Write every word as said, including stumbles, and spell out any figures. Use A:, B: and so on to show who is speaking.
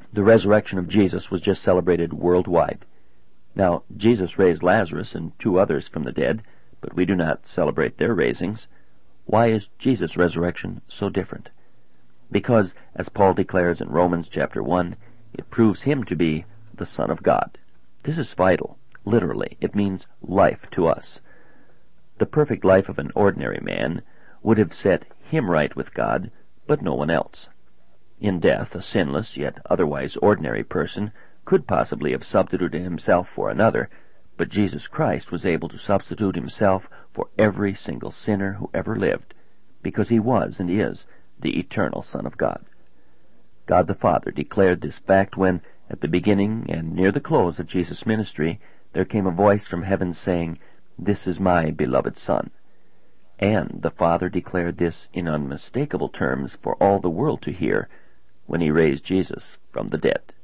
A: The resurrection of Jesus was just celebrated worldwide. Now, Jesus raised Lazarus and two others from the dead, but we do not celebrate their raisings. Why is Jesus' resurrection so different? Because, as Paul declares in Romans chapter one, it proves him to be the Son of God. This is vital. Literally, it means life to us. The perfect life of an ordinary man would have set him right with God, but no one else. In death, a sinless, yet otherwise ordinary person could possibly have substituted himself for another, but Jesus Christ was able to substitute himself for every single sinner who ever lived, because he was and is the eternal Son of God. God the Father declared this fact when, at the beginning and near the close of Jesus' ministry, there came a voice from heaven saying, "This is my beloved Son." And the Father declared this in unmistakable terms for all the world to hear when he raised Jesus from the dead.